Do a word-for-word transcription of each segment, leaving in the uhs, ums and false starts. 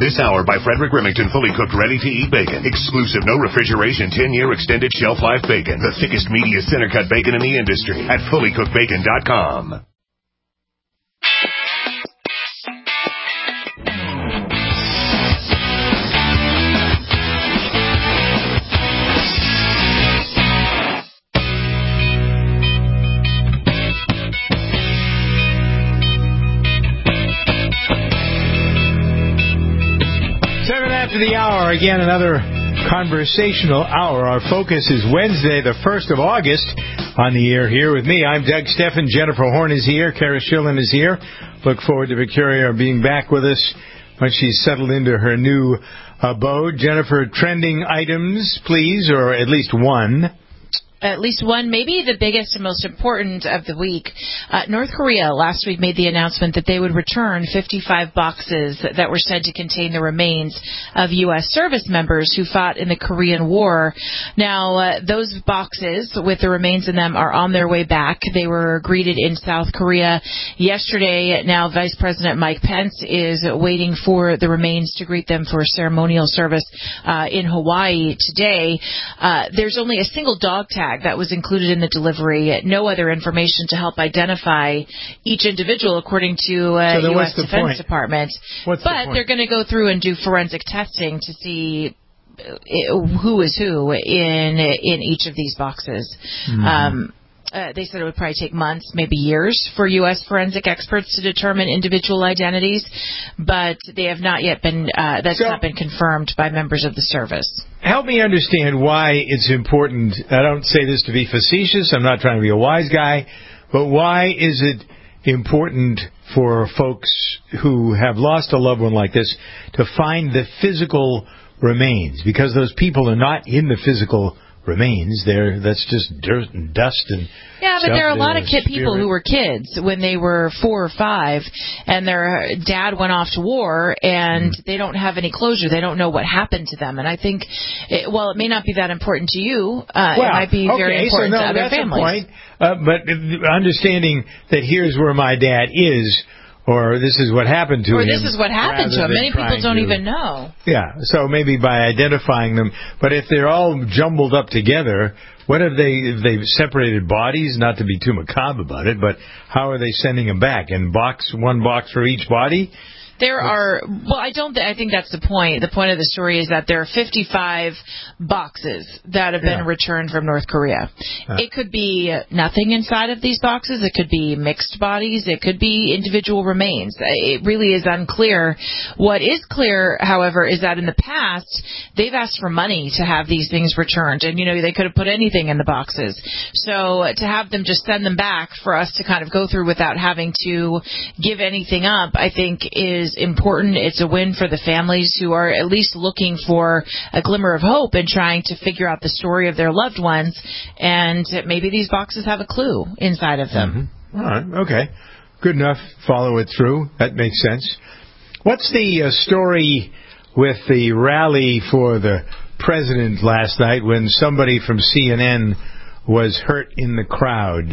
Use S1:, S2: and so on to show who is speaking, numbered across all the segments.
S1: This hour by Frederick Remington, fully cooked, ready-to-eat bacon. Exclusive, no refrigeration, ten-year extended shelf life bacon. The thickest, meatiest, center-cut bacon in the industry at fully cooked bacon dot com.
S2: After the hour, again, another conversational hour. Our focus is Wednesday, the first of August, on the air here with me. I'm Doug Steffen. Jennifer Horn is here. Kara Schillen is here. Look forward to Victoria being back with us when she's settled into her new abode. Jennifer, trending items, please, or at least one.
S3: At least one, maybe the biggest and most important of the week. Uh, North Korea last week made the announcement that they would return fifty-five boxes that were said to contain the remains of U S service members who fought in the Korean War. Now, uh, those boxes with the remains in them are on their way back. They were greeted in South Korea yesterday. Now, Vice President Mike Pence is waiting for the remains to greet them for ceremonial service uh, in Hawaii today. Uh, there's only a single dog tag that was included in the delivery. No other information to help identify each individual, according to uh,
S2: so
S3: U S
S2: the
S3: Defense
S2: point?
S3: Department.
S2: What's
S3: but
S2: the
S3: they're going to go through and do forensic testing to see who is who in in each of these boxes. Mm-hmm. Um, Uh, they said it would probably take months, maybe years, for U S forensic experts to determine individual identities, but they have not yet been, uh, that's so, not been confirmed by members of the service.
S2: Help me understand why it's important. I don't say this to be facetious. I'm not trying to be a wise guy, but why is it important for folks who have lost a loved one like this to find the physical remains? Because those people are not in the physical remains there. That's just dirt and dust and
S3: yeah, but
S2: stuff.
S3: there are a lot of kid people who were kids when they were four or five, and their dad went off to war, and mm. they don't have any closure. They don't know what happened to them. And I think, it, well, it may not be that important to you. Uh,
S2: well,
S3: it might be
S2: okay,
S3: very important
S2: so no,
S3: to other
S2: that's
S3: families.
S2: A point. Uh, but understanding that here's where my dad is, or this is what happened to
S3: or
S2: him.
S3: Or this is what happened to him. Many people don't
S2: to,
S3: even know.
S2: Yeah, so maybe by identifying them. But if they're all jumbled up together, what have they, if they've separated bodies, not to be too macabre about it, but how are they sending them back? In box, one box for each body?
S3: There are, well, I don't, th- I think that's the point. The point of the story is that there are fifty-five boxes that have been
S2: yeah.
S3: returned from North Korea. Uh. It could be nothing inside of these boxes. It could be mixed bodies. It could be individual remains. It really is unclear. What is clear, however, is that in the past, they've asked for money to have these things returned. And, you know, they could have put anything in the boxes. So to have them just send them back for us to kind of go through without having to give anything up, I think is important. It's a win for the families who are at least looking for a glimmer of hope and trying to figure out the story of their loved ones, and maybe these boxes have a clue inside of them.
S2: Mm-hmm. All right, okay. Good enough. Follow it through. That makes sense. What's the uh, story with the rally for the president last night when somebody from C N N was hurt in the crowd?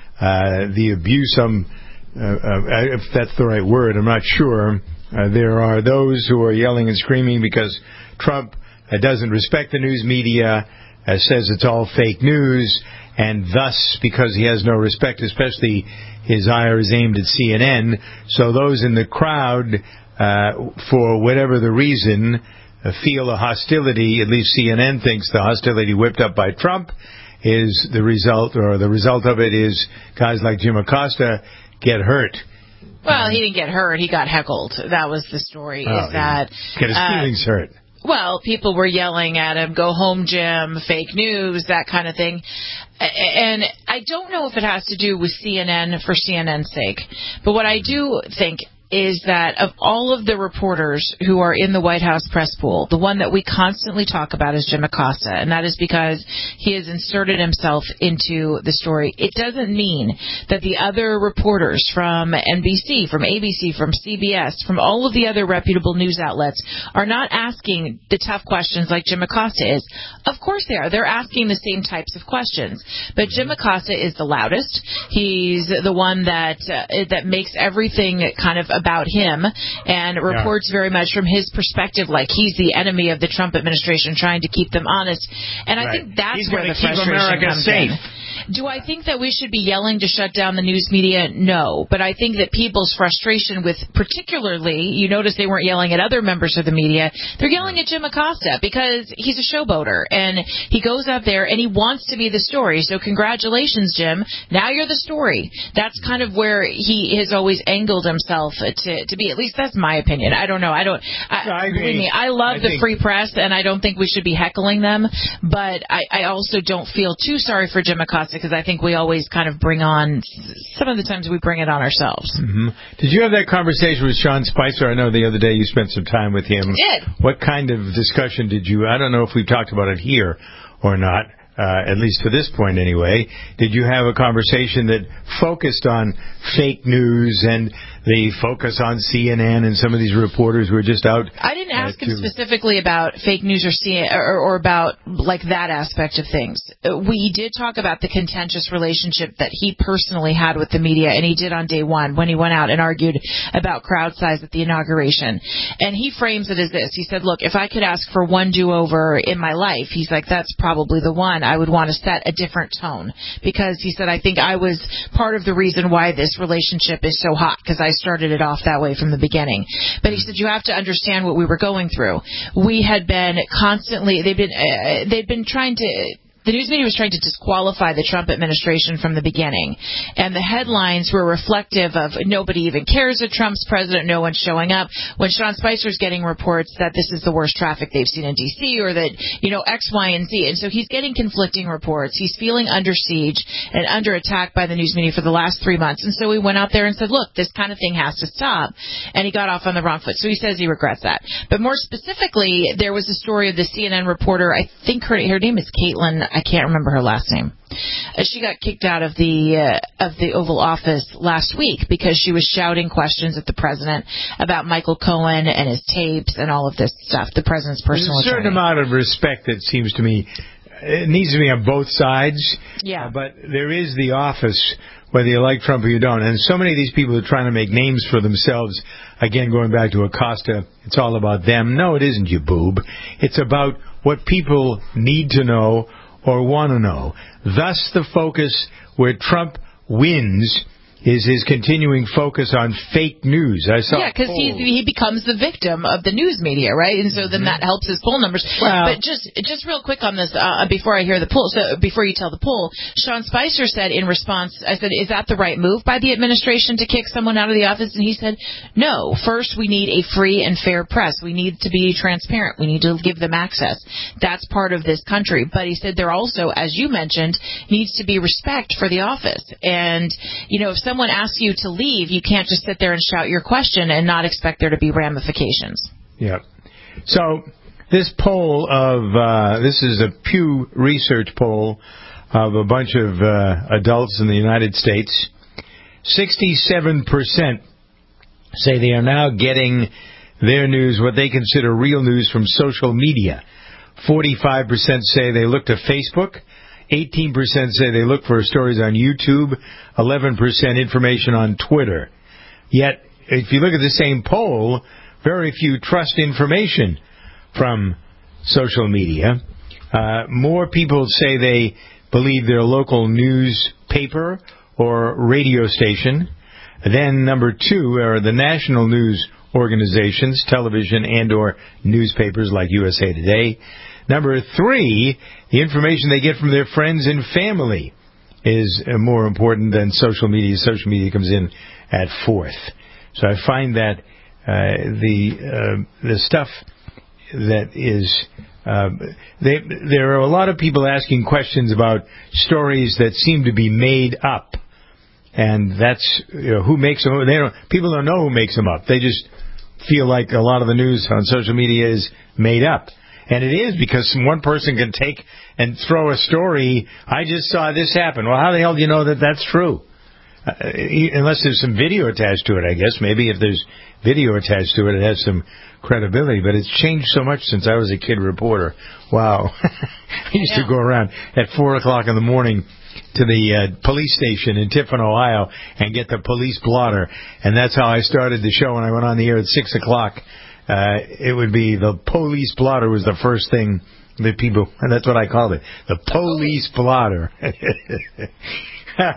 S2: Uh, the abuse, um, Uh, uh, if that's the right word, I'm not sure. Uh, there are those who are yelling and screaming because Trump uh, doesn't respect the news media, uh, says it's all fake news, and thus, because he has no respect, especially his ire is aimed at C N N, so those in the crowd, uh, for whatever the reason, uh, feel a hostility. At least C N N thinks the hostility whipped up by Trump is the result, or the result of it is guys like Jim Acosta get hurt.
S3: Well, he didn't get hurt. He got heckled. That was the story.
S2: Oh,
S3: is that
S2: get his feelings uh, hurt?
S3: Well, people were yelling at him, "Go home, Jim," fake news, that kind of thing. And I don't know if it has to do with C N N for C N N's sake, but what I do think is that of all of the reporters who are in the White House press pool, the one that we constantly talk about is Jim Acosta, and that is because he has inserted himself into the story. It doesn't mean that the other reporters from N B C, from A B C, from C B S, from all of the other reputable news outlets are not asking the tough questions like Jim Acosta is. Of course they are. They're asking the same types of questions. But Jim Acosta is the loudest. He's the one that uh, that makes everything kind of about him and reports yeah. very much from his perspective, like he's the enemy of the Trump administration, trying to keep them honest. And
S2: right.
S3: I think that's
S2: he's
S3: where the
S2: keep
S3: frustration
S2: America
S3: comes
S2: safe.
S3: in. Do I think that we should be yelling to shut down the news media? No. But I think that people's frustration with, particularly, you notice they weren't yelling at other members of the media, they're yelling at Jim Acosta because he's a showboater and he goes out there and he wants to be the story. So congratulations, Jim. Now you're the story. That's kind of where he has always angled himself to, to be. At least that's my opinion. I don't know. I don't, I,
S2: no, I
S3: believe me, I love I the think... free press and I don't think we should be heckling them. But I, I also don't feel too sorry for Jim Acosta, because I think we always kind of bring on, some of the times we bring it on ourselves.
S2: Mm-hmm. Did you have that conversation with Sean Spicer? I know the other day you spent some time with him.
S3: I did.
S2: What kind of discussion did you, I don't know if we've talked about it here or not, uh, at least to this point anyway. Did you have a conversation that focused on fake news and the focus on C N N and some of these reporters who are just out?
S3: I didn't ask uh, him specifically about fake news or, C N N, or or about like that aspect of things. We did talk about the contentious relationship that he personally had with the media, and he did on day one when he went out and argued about crowd size at the inauguration. And he frames it as this. He said, look, if I could ask for one do-over in my life, he's like, that's probably the one. I would want to set a different tone, because he said, I think I was part of the reason why this relationship is so hot, because I started it off that way from the beginning. But he said, you have to understand what we were going through. We had been constantly, they'd been, uh, they'd been trying to, the news media was trying to disqualify the Trump administration from the beginning. And the headlines were reflective of nobody even cares that Trump's president, no one's showing up. When Sean Spicer's getting reports that this is the worst traffic they've seen in D C, or that, you know, X, Y, and Z. And so he's getting conflicting reports. He's feeling under siege and under attack by the news media for the last three months. And so he went out there and said, look, this kind of thing has to stop. And he got off on the wrong foot. So he says he regrets that. But more specifically, there was a story of the C N N reporter, I think her, her name is Caitlin, I can't remember her last name. Uh, she got kicked out of the uh, of the Oval Office last week because she was shouting questions at the president about Michael Cohen and his tapes and all of this stuff, the president's personal
S2: There's a certain
S3: attorney.
S2: amount of respect that seems to me, it needs to be on both sides.
S3: Yeah.
S2: Uh, but there is the office, whether you like Trump or you don't. And so many of these people are trying to make names for themselves. Again, going back to Acosta, it's all about them. No, it isn't, you boob. It's about what people need to know or want to know. Thus, the focus where Trump wins is his continuing focus on fake news. I saw
S3: yeah, because he he becomes the victim of the news media, right? And so then that helps his poll numbers.
S2: Well,
S3: but just just real quick on this, uh, before I hear the poll, so before you tell the poll, Sean Spicer said in response, I said, is that the right move by the administration to kick someone out of the office? And he said, no. First, we need a free and fair press. We need to be transparent. We need to give them access. That's part of this country. But he said there also, as you mentioned, needs to be respect for the office. And, you know, if someone asks you to leave, you can't just sit there and shout your question and not expect there to be ramifications.
S2: Yeah. So this poll of, uh, this is a Pew Research poll of a bunch of uh, adults in the United States. sixty-seven percent say they are now getting their news, what they consider real news, from social media. forty-five percent say they look to Facebook. eighteen percent say they look for stories on YouTube, eleven percent information on Twitter. Yet, if you look at the same poll, very few trust information from social media. Uh, more people say they believe their local newspaper or radio station. Then number two are the national news organizations, television and or newspapers like U S A Today. Number three, the information they get from their friends and family is uh, more important than social media. Social media comes in at fourth. So I find that uh, the uh, the stuff that is uh, they, there are a lot of people asking questions about stories that seem to be made up, and that's, you know, who makes them. They don't. People don't know who makes them up. They just feel like a lot of the news on social media is made up. And it is, because one person can take and throw a story, I just saw this happen. Well, how the hell do you know that that's true? Uh, unless there's some video attached to it, I guess. Maybe if there's video attached to it, it has some credibility, but it's changed so much since I was a kid reporter. Wow. I used
S3: yeah.
S2: to go around at four o'clock in the morning to the uh, police station in Tiffin, Ohio, and get the police blotter. And that's how I started the show when I went on the air at six o'clock. Uh, it would be the police blotter was the first thing that people, and that's what I called it, the police blotter. uh,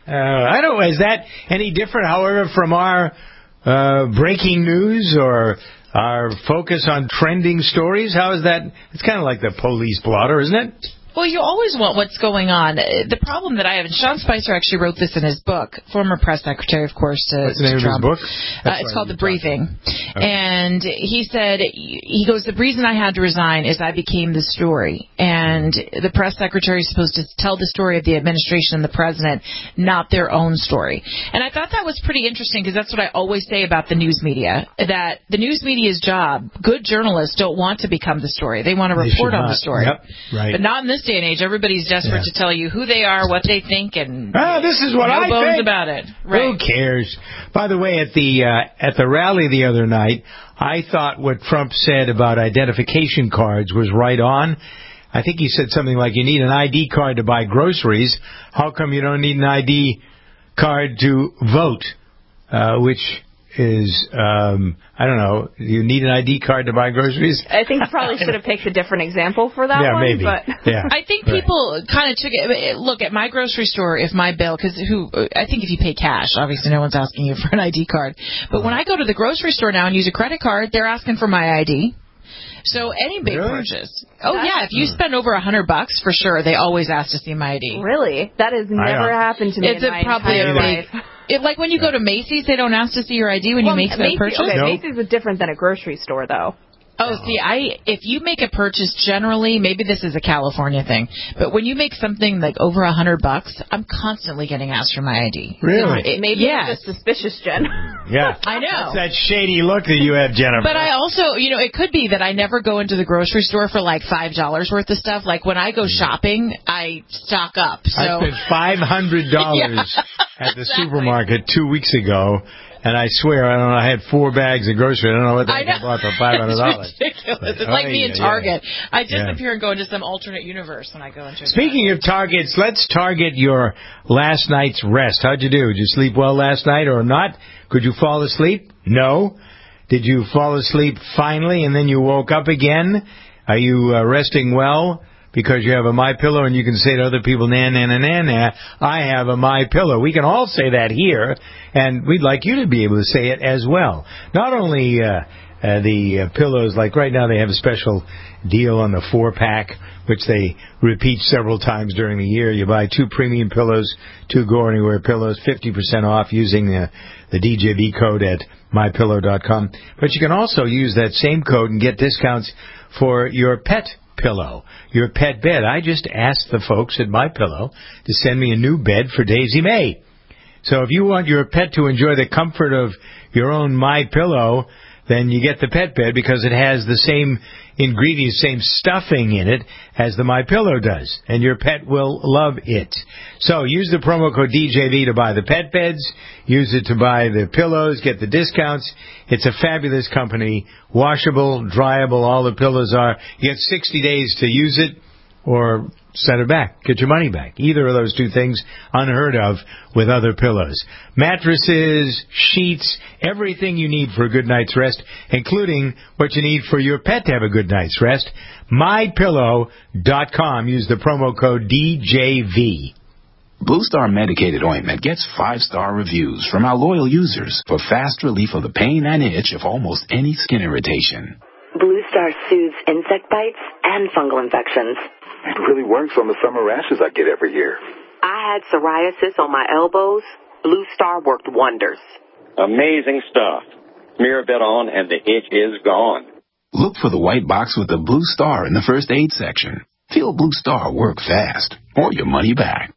S2: I don't know, is that any different, however, from our uh, breaking news or our focus on trending stories? How is that? It's kind of like the police blotter, isn't it?
S3: Well, you always want what's going on. The problem that I have, and Sean Spicer actually wrote this in his book, former press secretary, of course, to,
S2: What's the name
S3: to Trump.
S2: of his book?
S3: Uh, it's called The Briefing. Okay. And he said, he goes, the reason I had to resign is I became the story. And the press secretary is supposed to tell the story of the administration and the president, not their own story. And I thought that was pretty interesting because that's what I always say about the news media, that the news media's job, good journalists don't want to become the story. They want to report on the story.
S2: Yep, right.
S3: But not in this day and age. Everybody's desperate
S2: yeah.
S3: to tell you who they are, what they think, and
S2: ah, this is what
S3: no
S2: I
S3: bones
S2: think.
S3: about it. Right.
S2: Who cares? By the way, at the uh, at the rally the other night, I thought what Trump said about identification cards was right on. I think he said something like, "You need an I D card to buy groceries. How come you don't need an I D card to vote?" Uh, which is, um, I don't know, you need an I D card to buy groceries?
S4: I think you probably should have picked a different example for that
S2: yeah,
S4: one.
S2: Maybe.
S4: But
S2: yeah,
S3: I think
S2: right.
S3: people kind of took it. Look, at my grocery store, if my bill, because who, I think if you pay cash, obviously no one's asking you for an I D card. But uh-huh. when I go to the grocery store now and use a credit card, they're asking for my I D. So any big
S2: really?
S3: purchase. Oh, yeah. If you spend over a hundred bucks, for sure, they always ask to see my I D.
S4: Really? That has never happened to me
S3: it's
S4: in
S3: a,
S4: my
S3: probably
S4: entire
S3: a
S4: life.
S3: Big, it, like when you go to Macy's, they don't ask to see your I D when
S4: well,
S3: you make
S4: Macy's,
S3: the purchase?
S4: Okay,
S2: no.
S4: Macy's is different than a grocery store, though.
S3: Oh, see, I if you make a purchase generally, maybe this is a California thing, but when you make something like over a hundred bucks, I'm constantly getting asked for my I D.
S2: Really?
S3: It,
S4: maybe
S3: yes.
S4: it's just suspicious, Jen.
S2: Yeah.
S3: I know.
S2: That's that shady look that you have, Jennifer.
S3: But I also, you know, it could be that I never go into the grocery store for like five dollars worth of stuff. Like when I go shopping, I stock up. So
S2: I spent five hundred dollars
S3: yeah,
S2: at the
S3: exactly.
S2: supermarket two weeks ago. And I swear, I don't know, I had four bags of groceries. I don't know what the heck I, I bought for five hundred dollars.
S3: It's ridiculous.
S2: But,
S3: it's like
S2: oh,
S3: me in
S2: yeah,
S3: Target.
S2: Yeah.
S3: I disappear
S2: yeah.
S3: and go into some alternate universe when I go into a
S2: Speaking
S3: Target.
S2: of Targets, let's target your last night's rest. How'd you do? Did you sleep well last night or not? Could you fall asleep? No. Did you fall asleep finally and then you woke up again? Are you uh, resting well? Because you have a MyPillow and you can say to other people, na, na, na, na, na, I have a MyPillow. We can all say that here, and we'd like you to be able to say it as well. Not only uh, uh, the uh, pillows, like right now they have a special deal on the four-pack, which they repeat several times during the year. You buy two premium pillows, two Go Anywhere pillows, fifty percent off using the, the D J V code at my pillow dot com. But you can also use that same code and get discounts for your pet pillow, your pet bed. I just asked the folks at MyPillow to send me a new bed for Daisy May. So if you want your pet to enjoy the comfort of your own MyPillow, then you get the pet bed because it has the same ingredients, same stuffing in it as the MyPillow does, and your pet will love it. So use the promo code D J V to buy the pet beds, use it to buy the pillows, get the discounts. It's a fabulous company, washable, dryable, all the pillows are. You get sixty days to use it or send it back, get your money back. Either of those two things, unheard of with other pillows. Mattresses, sheets, everything you need for a good night's rest, including what you need for your pet to have a good night's rest. my pillow dot com. Use the promo code D J V.
S5: Blue Star Medicated Ointment gets five-star reviews from our loyal users for fast relief of the pain and itch of almost any skin irritation.
S6: Blue Star soothes insect bites and fungal infections.
S7: It really works on the summer rashes I get every year.
S8: I had psoriasis on my elbows. Blue Star worked wonders.
S9: Amazing stuff. Smear a bit on and the itch is gone.
S5: Look for the white box with the Blue Star in the first aid section. Feel Blue Star work fast or your money back.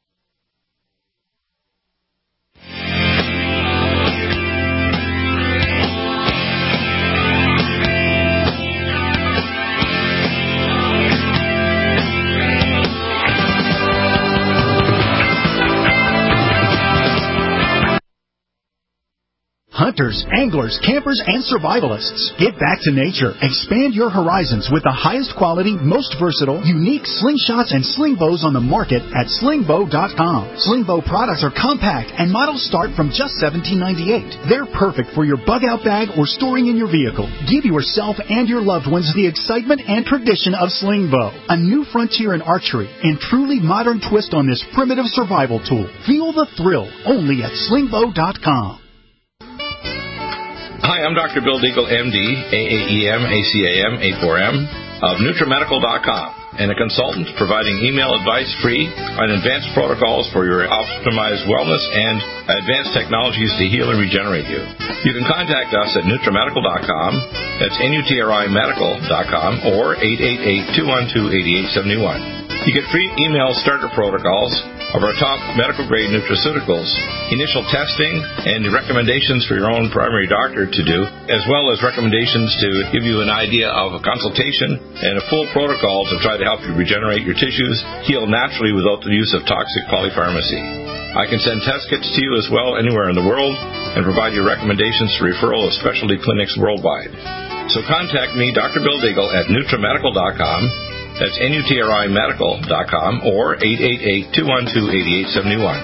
S10: hunters, anglers, campers, and survivalists. Get back to nature. Expand your horizons with the highest quality, most versatile, unique slingshots and sling bows on the market at sling bow dot com. Sling bow products are compact and models start from just seventeen ninety-eight. They're perfect for your bug-out bag or storing in your vehicle. Give yourself and your loved ones the excitement and tradition of sling bow. A new frontier in archery and truly modern twist on this primitive survival tool. Feel the thrill only at sling bow dot com.
S11: Hi, I'm Doctor Bill Deagle, M D, A A E M, A C A M, A four M, of Nutramedical dot com, and a consultant providing email advice free on advanced protocols for your optimized wellness and advanced technologies to heal and regenerate you. You can contact us at Nutramedical dot com, that's N U T R I medical dot com, or eight eight eight, two one two, eight eight seven one. You get free email starter protocols of our top medical-grade nutraceuticals, initial testing, and recommendations for your own primary doctor to do, as well as recommendations to give you an idea of a consultation and a full protocol to try to help you regenerate your tissues, heal naturally without the use of toxic polypharmacy. I can send test kits to you as well anywhere in the world and provide you recommendations for referral of specialty clinics worldwide. So contact me, Doctor Bill Deagle, at Nutramedical dot com. That's N U T R I medical dot com or eight eight eight, two one two, eight eight seven one.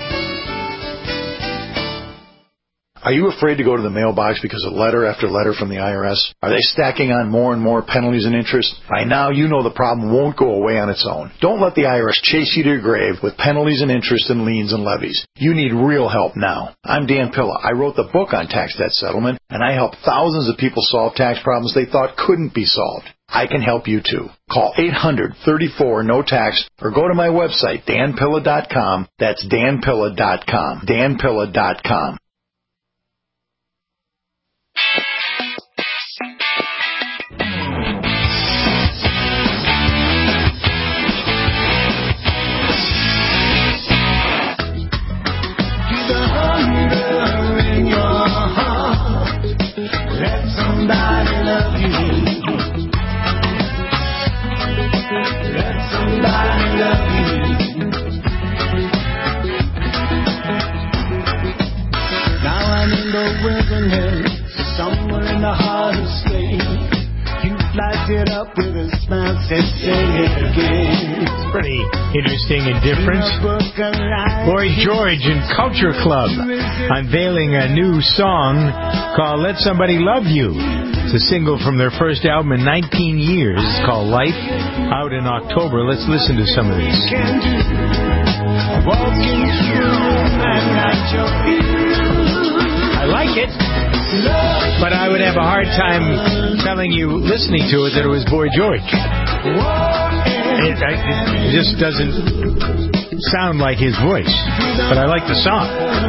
S12: Are you afraid to go to the mailbox because of letter after letter from the I R S? Are they stacking on more and more penalties and interest? By now, you know the problem won't go away on its own. Don't let the I R S chase you to your grave with penalties and interest and liens and levies. You need real help now. I'm Dan Pilla. I wrote the book on tax debt settlement, and I help thousands of people solve tax problems they thought couldn't be solved. I can help you too. Call eight hundred, thirty-four, no tax or go to my website, Dan Pilla dot com. That's Dan Pilla dot com. Dan Pilla dot com.
S13: Somebody love you. Let somebody love you. Now I'm in the wilderness, somewhere in the heart of Spain. You light it up with a smile, said say it again.
S2: It's pretty interesting and different. Boy George and Culture Club unveiling a new song called Let Somebody Love You. It's a single from their first album in nineteen years. It's called Life, out in October. Let's listen to some of this. I like it, but I would have a hard time telling you, listening to it, that it was Boy George. It, it just doesn't sound like his voice, but I like the song.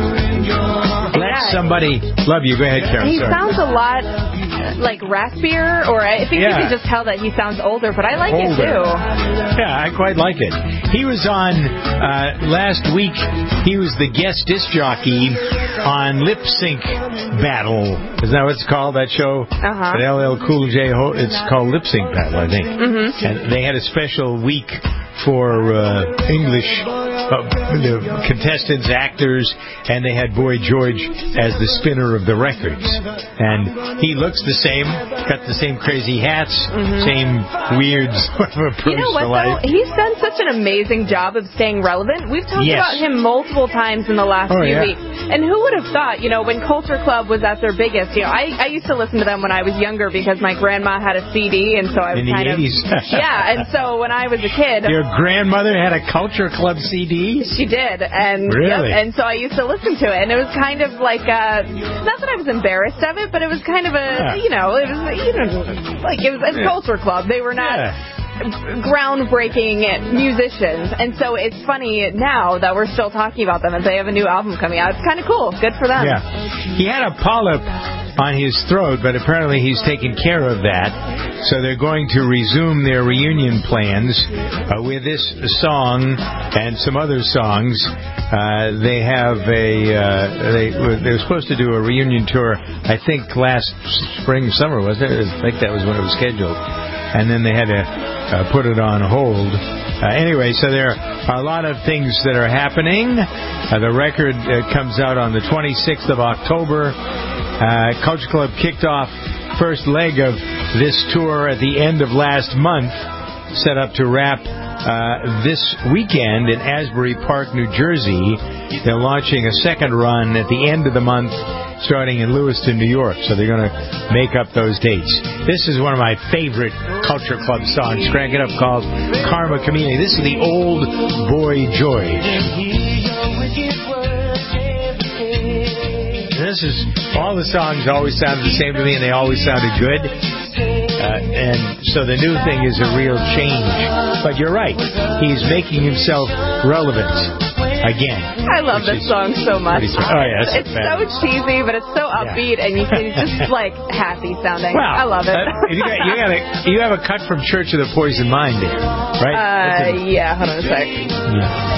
S2: Let Somebody Love You. Go ahead, Karen.
S4: He
S2: Sorry.
S4: sounds a lot like raspier, or I think
S2: yeah.
S4: you can just tell that he sounds older, but I like older. it too.
S2: Yeah, I quite like it. He was on uh, last week. He was the guest disc jockey on Lip Sync Battle. Isn't that what it's called, that show?
S4: Uh-huh.
S2: At L L Cool J. Ho- it's called Lip Sync Battle, I think.
S4: Mm-hmm.
S2: And they had a special week for uh, English uh, the contestants, actors, and they had Boy George as the spinner of the records. And he looks the same, got the same crazy hats, mm-hmm. same weird sort of approach
S4: You know what,
S2: to life.
S4: though? He's done such an amazing job of staying relevant. We've talked
S2: yes.
S4: about him multiple times in the last
S2: oh,
S4: few
S2: yeah.
S4: weeks. And who would have thought, you know, when Culture Club was at their biggest, you know, I, I used to listen to them when I was younger because my grandma had a C D, and so I was
S2: in the
S4: kind
S2: eighties.
S4: of... yeah, and so when I was a kid...
S2: Your grandmother had a Culture Club C D?
S4: She did, and
S2: really?
S4: Yep, and so I used to listen to it, and it was kind of like, uh, not that I was embarrassed of it, but it was kind of a, yeah. you know, it was, you know, like it was a yeah. Culture Club. They were not... Yeah. groundbreaking musicians, and so it's funny now that we're still talking about them as they have a new album coming out. It's kind of cool. Good for them.
S2: Yeah, he had a polyp on his throat, but apparently he's taken care of that. So they're going to resume their reunion plans uh, with this song and some other songs. Uh, they have a uh, they they were supposed to do a reunion tour, I think last spring, summer, wasn't it? I think that was when it was scheduled. And then they had to uh, put it on hold. Uh, anyway, so there are a lot of things that are happening. Uh, the record uh, comes out on the twenty-sixth of October. Uh, Culture Club kicked off first leg of this tour at the end of last month, set up to wrap uh, this weekend in Asbury Park, New Jersey. They're launching a second run at the end of the month, starting in Lewiston, New York. So they're going to make up those dates. This is one of my favorite Culture Club songs, Crank It Up, called Karma Chameleon. This is the Old Boy George. This is, all the songs always sounded the same to me, and they always sounded good. Uh, and so the new thing is a real change. But you're right. He's making himself relevant again.
S4: I love this song so much.
S2: Oh, yeah,
S4: it's so cheesy, but it's so upbeat, yeah. and you can just, like, happy sounding.
S2: Wow.
S4: I love it.
S2: Uh, you, got, you, got a, you have a cut from Church of the Poison Mind there, right?
S4: Uh, yeah, hold on a sec. Yeah.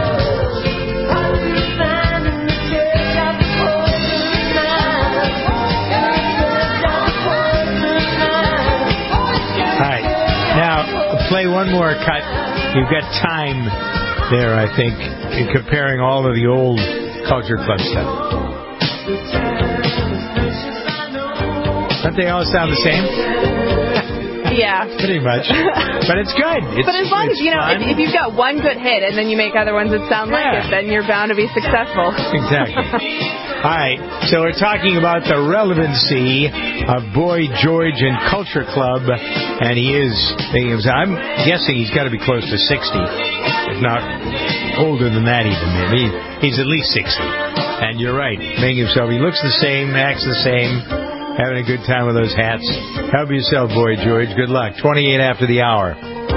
S2: Play one more cut. You've got time there, I think, in comparing all of the old Culture Club stuff. Don't they all sound the same?
S4: Yeah.
S2: Pretty much. But it's good. It's,
S4: but as long as, you know, if, if you've got one good hit and then you make other ones that sound yeah. like it, then you're bound to be successful.
S2: Exactly. All right, so we're talking about the relevancy of Boy George and Culture Club, and he is, I'm guessing he's got to be close to sixty, if not older than that even. Maybe he's at least sixty. And you're right, making himself, he looks the same, acts the same, having a good time with those hats. Help yourself, Boy George. Good luck. twenty-eight after the hour.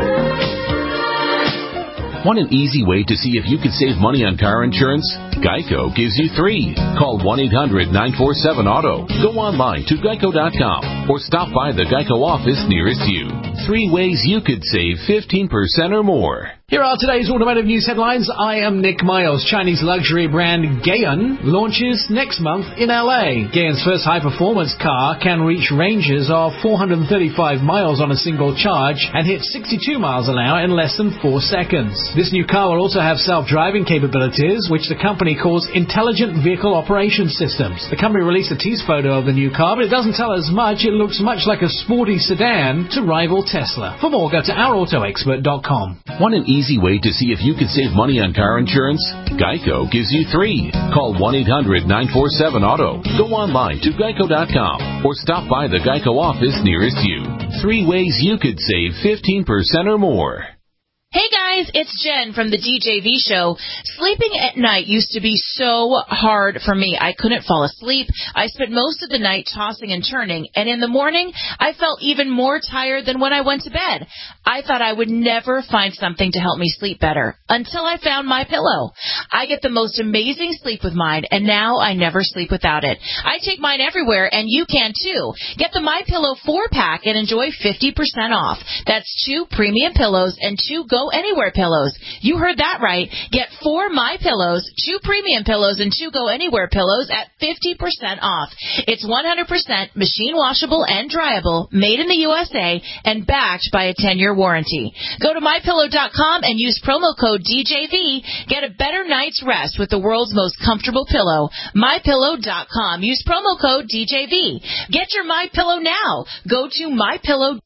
S14: Want an easy way to see if you could save money on car insurance? Geico gives you three. Call one eight hundred nine four seven auto. Go online to geico dot com or stop by the Geico office nearest you. Three ways you could save fifteen percent or more.
S15: Here are today's automotive news headlines. I am Nick Miles. Chinese luxury brand Gaon launches next month in L A. Gaon's first high-performance car can reach ranges of four hundred thirty-five miles on a single charge and hit sixty-two miles an hour in less than four seconds. This new car will also have self-driving capabilities, which the company calls Intelligent Vehicle Operation Systems. The company released a tease photo of the new car, but it doesn't tell us much. It looks much like a sporty sedan to rival Tesla. For more, go to our auto expert dot com.
S14: Want an easy way to see if you can save money on car insurance? Geico gives you three. Call one eight hundred nine four seven auto. Go online to geico dot com or stop by the Geico office nearest you. Three ways you could save fifteen percent or more.
S3: Hey guys, it's Jen from the D J V show. Sleeping at night used to be so hard for me. I couldn't fall asleep. I spent most of the night tossing and turning, and in the morning, I felt even more tired than when I went to bed. I thought I would never find something to help me sleep better until I found MyPillow. I get the most amazing sleep with mine, and now I never sleep without it. I take mine everywhere, and you can too. Get the MyPillow four-pack and enjoy fifty percent off. That's two premium pillows and two Go Anywhere pillows. You heard that right. Get four My Pillows, two premium pillows, and two Go Anywhere pillows at fifty percent off. It's one hundred percent machine washable and dryable, made in the U S A, and backed by a ten-year warranty. Go to my pillow dot com and use promo code D J V. Get a better night's rest with the world's most comfortable pillow. my pillow dot com. Use promo code D J V. Get your MyPillow now. Go to my pillow dot com.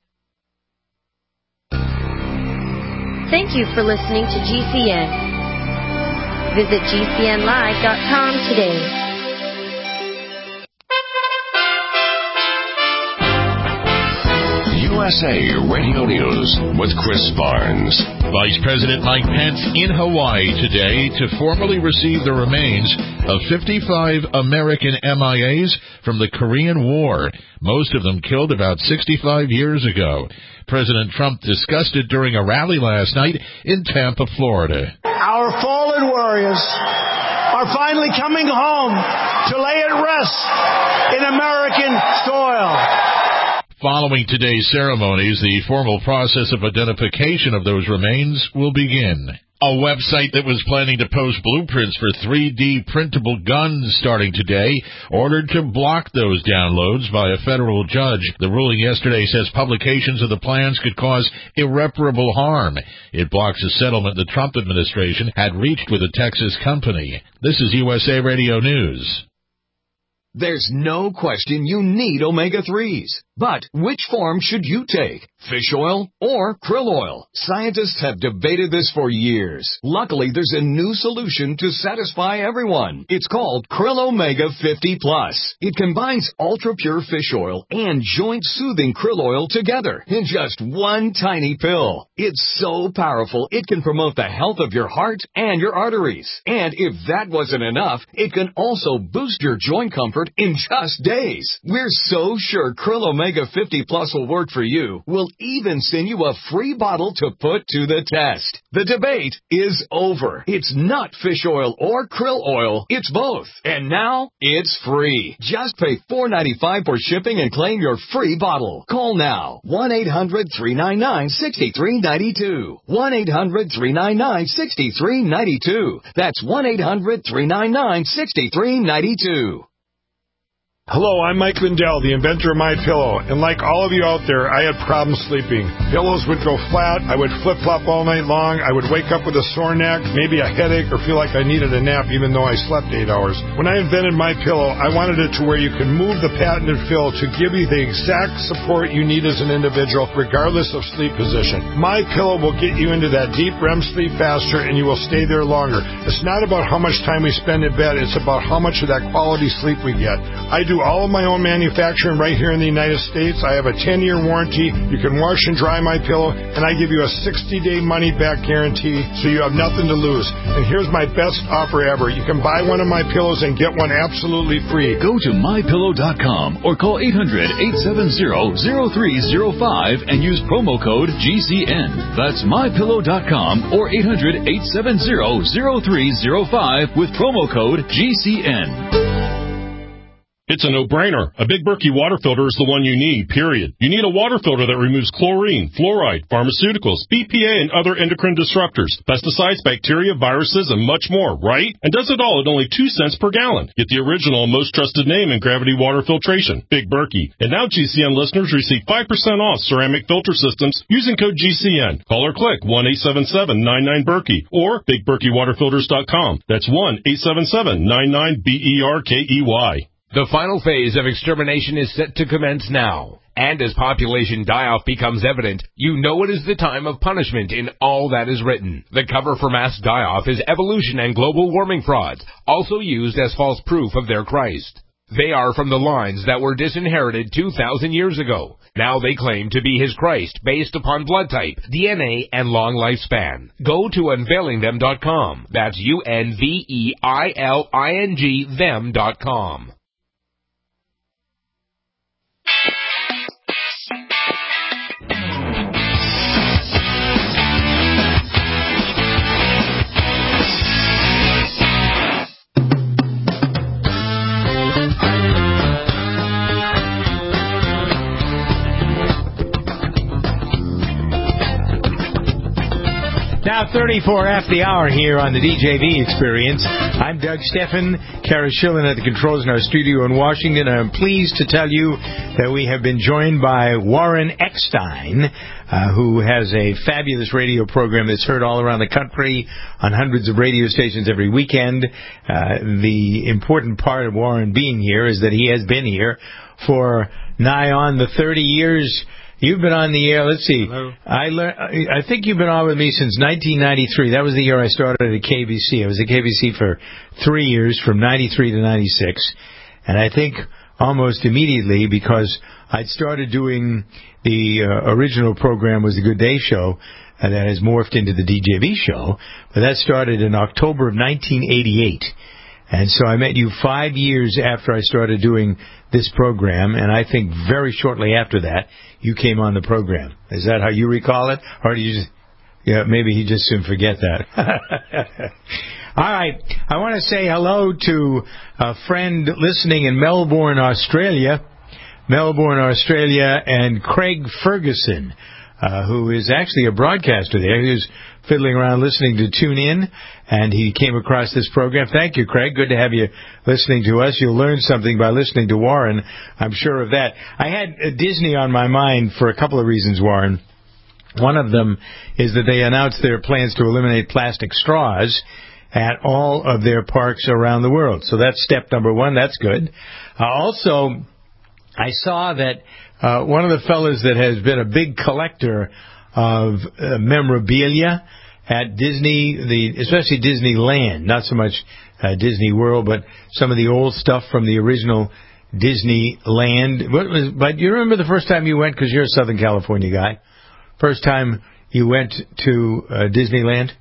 S16: Thank you for listening to G C N. Visit G C N live dot com today.
S1: U S A Radio News with Chris Barnes.
S17: Vice President Mike Pence in Hawaii today to formally receive the remains of fifty-five American M I As from the Korean War, most of them killed about sixty-five years ago. President Trump discussed it during a rally last night in Tampa, Florida.
S18: Our fallen warriors are finally coming home to lay at rest in American soil.
S17: Following today's ceremonies, the formal process of identification of those remains will begin. A website that was planning to post blueprints for three D printable guns starting today ordered to block those downloads by a federal judge. The ruling yesterday says publications of the plans could cause irreparable harm. It blocks a settlement the Trump administration had reached with a Texas company. This is U S A Radio News.
S19: There's no question you need omega threes. But which form should you take? Fish oil or krill oil? Scientists have debated this for years. Luckily, there's a new solution to satisfy everyone. It's called Krill Omega fifty plus. It combines ultra-pure fish oil and joint-soothing krill oil together in just one tiny pill. It's so powerful, it can promote the health of your heart and your arteries. And if that wasn't enough, it can also boost your joint comfort in just days. We're so sure Krill Omega fifty plus will work for you. We'll even send you a free bottle to put to the test. The debate is over. It's not fish oil or krill oil. It's both. And now it's free. Just pay four dollars and ninety-five cents for shipping and claim your free bottle. Call now. one eight hundred three nine nine six three nine two. one eight hundred three nine nine six three nine two. That's one eight hundred three nine nine six three nine two.
S20: Hello, I'm Mike Lindell, the inventor of MyPillow, and like all of you out there, I had problems sleeping. Pillows would go flat, I would flip-flop all night long, I would wake up with a sore neck, maybe a headache, or feel like I needed a nap even though I slept eight hours. When I invented MyPillow, I wanted it to where you can move the patented fill to give you the exact support you need as an individual, regardless of sleep position. MyPillow will get you into that deep R E M sleep faster, and you will stay there longer. It's not about how much time we spend in bed, it's about how much of that quality sleep we get. I do all of my own manufacturing right here in the United States. I have a ten-year warranty. You can wash and dry my pillow, and I give you a sixty-day money-back guarantee, so you have nothing to lose. And here's my best offer ever. You can buy one of my pillows and get one absolutely free.
S21: Go to my pillow dot com or call eight hundred eight seven zero zero three zero five and use promo code G C N. That's my pillow dot com or eight hundred eight seven zero zero three zero five with promo code G C N.
S22: It's a no-brainer. A Big Berkey water filter is the one you need, period. You need a water filter that removes chlorine, fluoride, pharmaceuticals, B P A, and other endocrine disruptors, pesticides, bacteria, viruses, and much more, right? And does it all at only two cents per gallon. Get the original and most trusted name in gravity water filtration, Big Berkey. And now G C N listeners receive five percent off ceramic filter systems using code G C N. Call or click one eight seven seven nine nine Berkey or big berkey water filters dot com. That's one eight seven seven nine nine B E R K E Y.
S23: The final phase of extermination is set to commence now. And as population die-off becomes evident, you know it is the time of punishment in all that is written. The cover for mass die-off is evolution and global warming frauds, also used as false proof of their Christ. They are from the lines that were disinherited two thousand years ago. Now they claim to be his Christ based upon blood type, D N A, and long lifespan. Go to unveiling them dot com. That's U N V E I L I N G them dot com.
S2: Now thirty-four after the hour here on the D J V Experience. I'm Doug Steffen, Kara Schillen at the controls in our studio in Washington. I'm pleased to tell you that we have been joined by Warren Eckstein, uh, who has a fabulous radio program that's heard all around the country on hundreds of radio stations every weekend. Uh, the important part of Warren being here is that he has been here for nigh on the thirty years. You've been on the air, let's see, Hello. I learned, I think you've been on with me since nineteen ninety-three. That was the year I started at K B C. I was at K B C for three years, from ninety-three to ninety-six. And I think almost immediately, because I'd started doing the uh, original program was the Good Day Show, and that has morphed into the D J V Show. But that started in October of nineteen eighty-eight. And so I met you five years after I started doing this program, and I think very shortly after that, you came on the program. Is that how you recall it? Or do you just, yeah, maybe he just soon forget that. All right. I want to say hello to a friend listening in Melbourne, Australia. Melbourne, Australia, and Craig Ferguson, uh, who is actually a broadcaster there. He was fiddling around listening to Tune In, and he came across this program. Thank you, Craig. Good to have you listening to us. You'll learn something by listening to Warren. I'm sure of that. I had uh, Disney on my mind for a couple of reasons, Warren. One of them is that they announced their plans to eliminate plastic straws, at all of their parks around the world. So that's step number one. That's good. Uh, also, I saw that uh, one of the fellas that has been a big collector of uh, memorabilia at Disney, the especially Disneyland, not so much uh, Disney World, but some of the old stuff from the original Disneyland. What was, but you remember the first time you went, because you're a Southern California guy, first time you went to uh, Disneyland?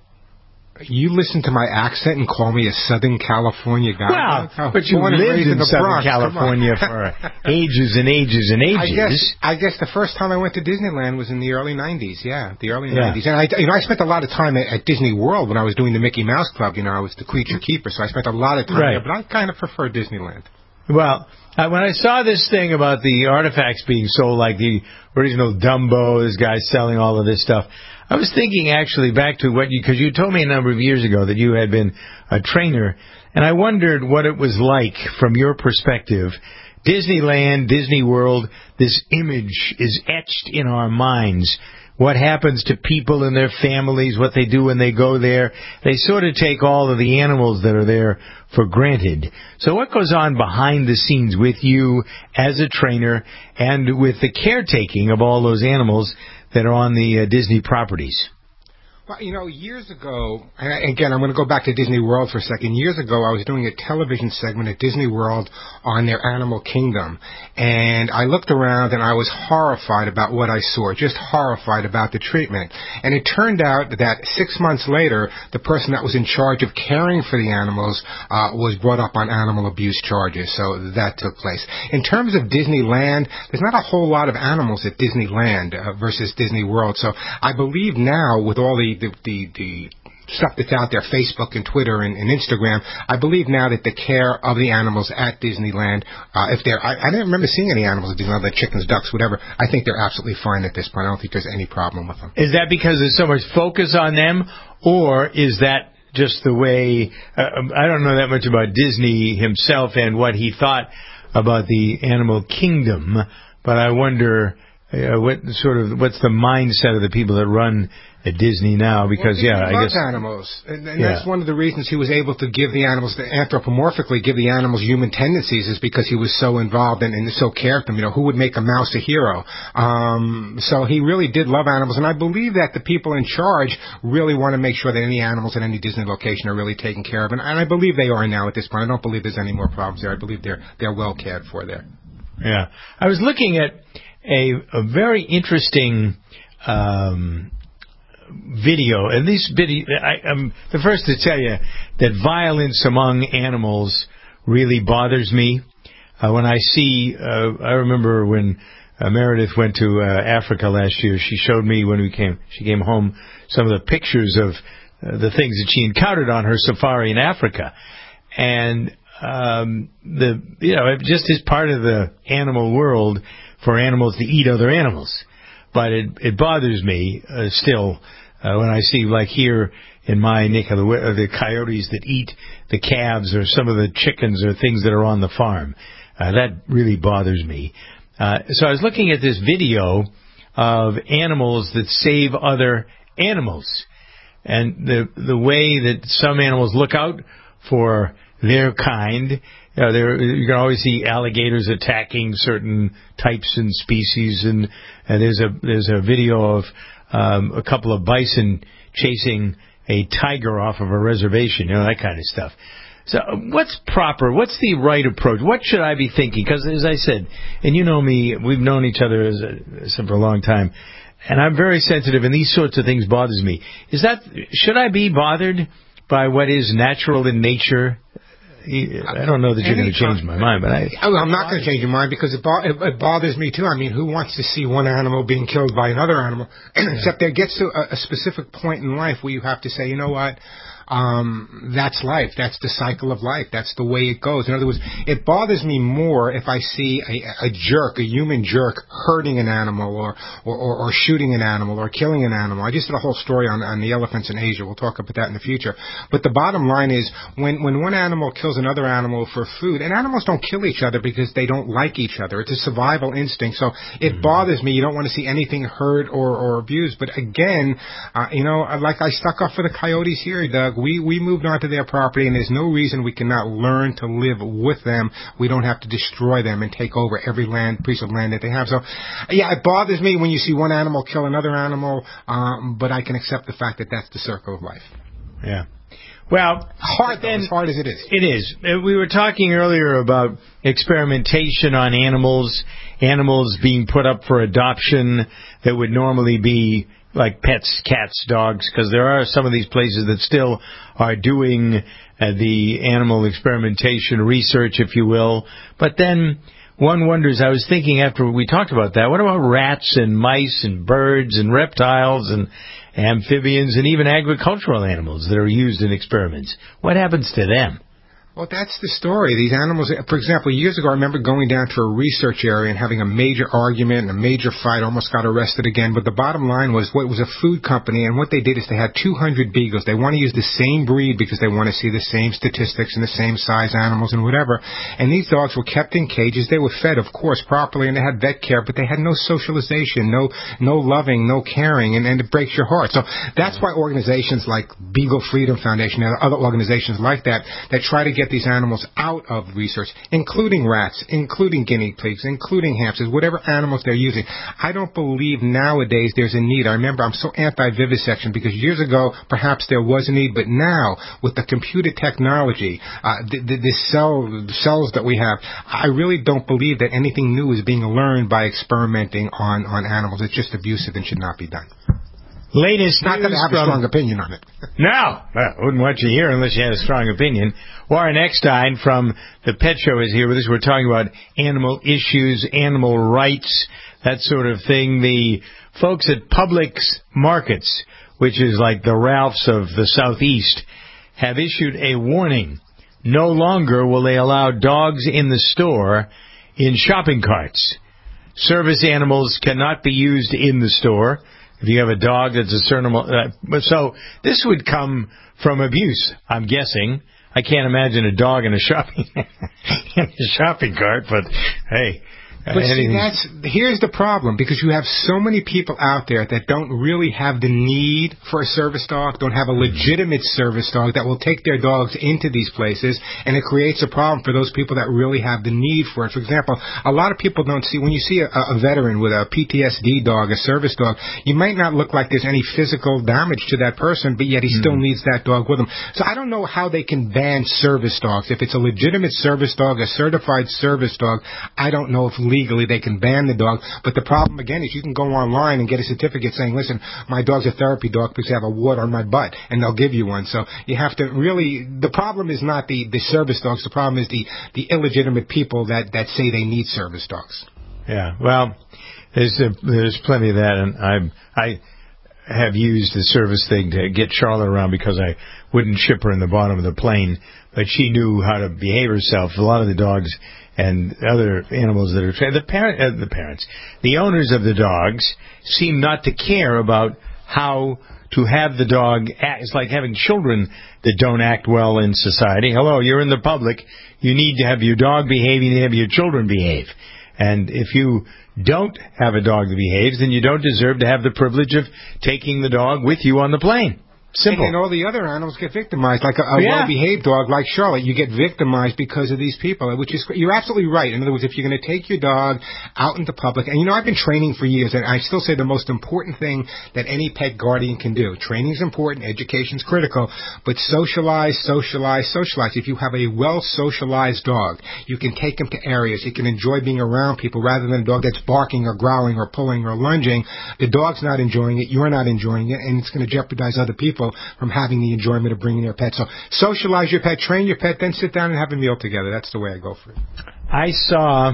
S6: You listen to my accent and call me a Southern California guy?
S2: Well, but you lived in, in Southern Bronx. California for ages and ages and ages.
S6: I guess, I guess the first time I went to Disneyland was in the early nineties, yeah, the early yeah. nineties. And I, you know, I spent a lot of time at, at Disney World when I was doing the Mickey Mouse Club. You know, I was the creature keeper, so I spent a lot of time
S2: right.
S6: there, but I kind of prefer Disneyland.
S2: Well, uh, when I saw this thing about the artifacts being sold, like the original Dumbo, this guy selling all of this stuff, I was thinking actually back to what you, because you told me a number of years ago that you had been a trainer, and I wondered what it was like from your perspective. Disneyland, Disney World, this image is etched in our minds. What happens to people and their families, what they do when they go there. They sort of take all of the animals that are there for granted. So what goes on behind the scenes with you as a trainer and with the caretaking of all those animals that are on the uh, Disney properties?
S6: Well, you know, years ago, and again, I'm going to go back to Disney World for a second. Years ago, I was doing a television segment at Disney World on their Animal Kingdom. And I looked around and I was horrified about what I saw, just horrified about the treatment. And it turned out that six months later, the person that was in charge of caring for the animals uh, was brought up on animal abuse charges. So that took place. In terms of Disneyland, there's not a whole lot of animals at Disneyland uh, versus Disney World. So I believe now, with all the The, the, the stuff that's out there, Facebook and Twitter and, and Instagram, I believe now that the care of the animals at Disneyland, uh, if they're, I, I don't remember seeing any animals at Disneyland, like chickens, ducks, whatever. I think they're absolutely fine at this point. I don't think there's any problem with them.
S2: Is that because there's so much focus on them, or is that just the way, uh, I don't know that much about Disney himself and what he thought about the animal kingdom, but I wonder uh, what sort of, what's the mindset of the people that run at Disney now, because
S6: well,
S2: yeah,
S6: I
S2: guess
S6: animals, and, and
S2: yeah.
S6: that's one of the reasons he was able to give the animals, the anthropomorphically give the animals human tendencies, is because he was so involved and, and so cared for them. You know, who would make a mouse a hero? Um, so he really did love animals, and I believe that the people in charge really want to make sure that any animals in any Disney location are really taken care of, and, and I believe they are now at this point. I don't believe there's any more problems there. I believe they're they're well cared for there.
S2: Yeah, I was looking at a, a very interesting. Um, video, and this video, I, I'm the first to tell you that violence among animals really bothers me. Uh, when I see, uh, I remember when uh, Meredith went to uh, Africa last year, she showed me when we came, she came home, some of the pictures of uh, the things that she encountered on her safari in Africa. And, um, the, you know, it just is part of the animal world for animals to eat other animals. But it, it bothers me uh, still uh, when I see, like here in my neck of the uh, the coyotes that eat the calves or some of the chickens or things that are on the farm. Uh, that really bothers me. Uh, so I was looking at this video of animals that save other animals, and the the way that some animals look out for their kind. You know, there, you can always see alligators attacking certain types and species, and, and there's a there's a video of um, a couple of bison chasing a tiger off of a reservation, you know, that kind of stuff. So what's proper? What's the right approach? What should I be thinking? Because as I said, and you know me, we've known each other as a, as for a long time, and I'm very sensitive, and these sorts of things bothers me. Is that, should I be bothered by what is natural in nature? I don't know that you're going to change my mind, but I...
S6: I'm not going to change your mind because it, bo- it, it bothers me, too. I mean, who wants to see one animal being killed by another animal? Except there gets to a, a specific point in life where you have to say, you know what? Um, that's life. That's the cycle of life. That's the way it goes. In other words, it bothers me more if I see a, a jerk, a human jerk, hurting an animal or, or, or, or shooting an animal or killing an animal. I just did a whole story on, on the elephants in Asia. We'll talk about that in the future. But the bottom line is when, when one animal kills another animal for food, and animals don't kill each other because they don't like each other. It's a survival instinct. So it mm-hmm. bothers me. You don't want to see anything hurt or, or abused. But again, uh, you know, like I stuck up for the coyotes here, Doug. We, we moved onto their property, and there's no reason we cannot learn to live with them. We don't have to destroy them and take over every land, piece of land that they have. So, yeah, it bothers me when you see one animal kill another animal, um, but I can accept the fact that that's the circle of life.
S2: Yeah. Well,
S6: hard then, as hard as it is.
S2: It is. We were talking earlier about experimentation on animals, animals being put up for adoption that would normally be like pets, cats, dogs, because there are some of these places that still are doing uh, the animal experimentation research, if you will. But then one wonders, I was thinking after we talked about that, what about rats and mice and birds and reptiles and amphibians and even agricultural animals that are used in experiments? What happens to them?
S6: Well, that's the story. These animals, for example, years ago, I remember going down to a research area and having a major argument and a major fight, almost got arrested again. But the bottom line was, what was a food company, and what they did is they had two hundred beagles. They want to use the same breed because they want to see the same statistics and the same size animals and whatever. And these dogs were kept in cages. They were fed, of course, properly, and they had vet care, but they had no socialization, no no loving, no caring, and, and it breaks your heart. So that's why organizations like Beagle Freedom Foundation and other organizations like that, that try to get these animals out of research, including rats, including guinea pigs, including hamsters, whatever animals they're using. I don't believe nowadays there's a need. I remember I'm so anti-vivisection because years ago perhaps there was a need, but now with the computer technology, uh, the, the, the cell, cells that we have, I really don't believe that anything new is being learned by experimenting on, on animals. It's just abusive and should not be done.
S2: Latest
S6: Not that I have a strong opinion on it.
S2: No, I wouldn't want you here unless you had a strong opinion. Warren Eckstein from the Pet Show is here with us. We're talking about animal issues, animal rights, that sort of thing. The folks at Publix Markets, which is like the Ralphs of the Southeast, have issued a warning. No longer will they allow dogs in the store in shopping carts. Service animals cannot be used in the store. If you have a dog that's a certain amount, uh, so this would come from abuse, I'm guessing. I can't imagine a dog in a shopping in a shopping cart, but hey.
S6: But see, that's, here's the problem, because you have so many people out there that don't really have the need for a service dog, don't have a legitimate service dog that will take their dogs into these places, and it creates a problem for those people that really have the need for it. For example, a lot of people don't see, when you see a, a veteran with a P T S D dog, a service dog, you might not look like there's any physical damage to that person, but yet he mm-hmm. still needs that dog with him. So I don't know how they can ban service dogs. If it's a legitimate service dog, a certified service dog, I don't know if legally they can ban the dog. But the problem, again, is you can go online and get a certificate saying, listen, my dog's a therapy dog because I have a wart on my butt, and they'll give you one. So you have to really, the problem is not the, the service dogs. The problem is the, the illegitimate people that, that say they need service dogs.
S2: Yeah, well, there's a, there's plenty of that, and I'm, I have used the service thing to get Charlotte around because I wouldn't ship her in the bottom of the plane, but she knew how to behave herself. A lot of the dogs and other animals that are trained, the parent, uh, the parents, the owners of the dogs seem not to care about how to have the dog act. It's like having children that don't act well in society. Hello, you're in the public. You need to have your dog behave. You need to have your children behave. And if you don't have a dog that behaves, then you don't deserve to have the privilege of taking the dog with you on the plane. Simple.
S6: And, and all the other animals get victimized, like a, a yeah. well-behaved dog like Charlotte. You get victimized because of these people, which is, you're absolutely right. In other words, if you're going to take your dog out into public, and you know, I've been training for years, and I still say the most important thing that any pet guardian can do. Training is important, education's critical, but socialize, socialize, socialize. If you have a well-socialized dog, you can take him to areas. He can enjoy being around people rather than a dog that's barking or growling or pulling or lunging. The dog's not enjoying it, you're not enjoying it, and it's going to jeopardize other people from having the enjoyment of bringing their pet. So socialize your pet, train your pet, then sit down and have a meal together. That's the way I go for it.
S2: I saw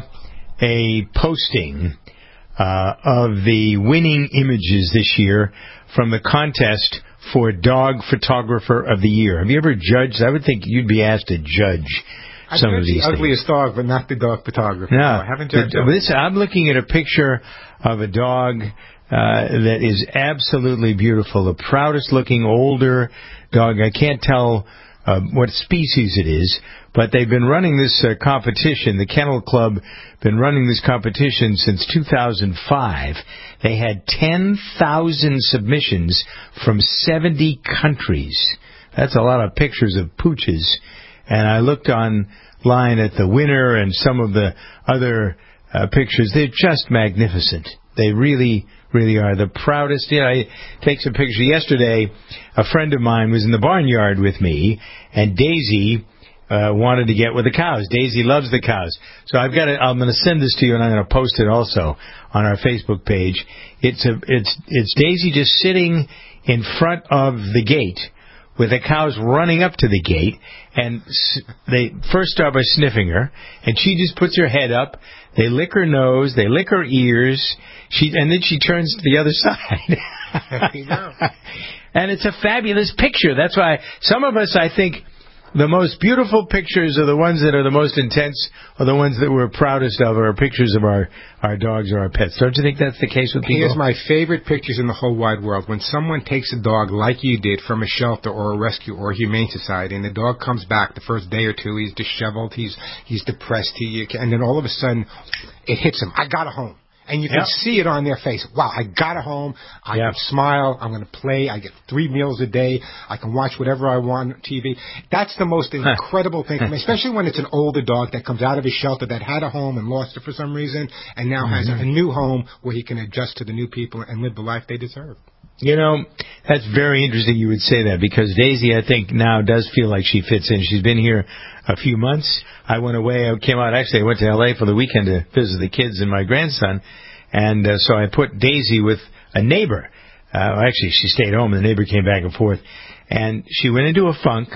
S2: a posting uh, of the winning images this year from the contest for Dog Photographer of the Year. Have you ever judged? I would think you'd be asked to judge
S6: I
S2: some of these
S6: the ugliest dog, but not the dog photographer.
S2: No,
S6: no I haven't judged
S2: the, this, I'm looking at a picture of a dog Uh, that is absolutely beautiful. The proudest looking older dog. I can't tell uh, what species it is, but they've been running this uh, competition. The Kennel Club been running this competition since two thousand five. They had ten thousand submissions from seventy countries. That's a lot of pictures of pooches. And I looked online at the winner and some of the other uh, pictures. They're just magnificent. They really, really are. The proudest. You know, I take some pictures. Yesterday, a friend of mine was in the barnyard with me, and Daisy uh, wanted to get with the cows. Daisy loves the cows. So I've got. To, I'm going to send this to you, and I'm going to post it also on our Facebook page. It's a. It's it's Daisy just sitting in front of the gate, with the cows running up to the gate, and they first start by sniffing her, and she just puts her head up. They lick her nose, they lick her ears, she, and then she turns to the other side. And it's a fabulous picture. That's why some of us, I think, the most beautiful pictures are the ones that are the most intense, or the ones that we're proudest of, are pictures of our, our dogs or our pets. Don't you think that's the case with people?
S6: Here's my favorite pictures in the whole wide world. When someone takes a dog like you did from a shelter or a rescue or a humane society, and the dog comes back the first day or two, he's disheveled, he's he's depressed, he, and then all of a sudden it hits him. I got a home. And you can yep. see it on their face. Wow, I got a home. I yep. can smile. I'm going to play. I get three meals a day. I can watch whatever I want on T V. That's the most incredible thing, especially when it's an older dog that comes out of his shelter that had a home and lost it for some reason, and now mm-hmm. has a new home where he can adjust to the new people and live the life they deserve.
S2: You know, that's very interesting you would say that, because Daisy, I think, now does feel like she fits in. She's been here a few months. I went away. I came out. Actually, I went to L A for the weekend to visit the kids and my grandson. And uh, so I put Daisy with a neighbor. Uh, actually, she stayed home, and the neighbor came back and forth. And she went into a funk.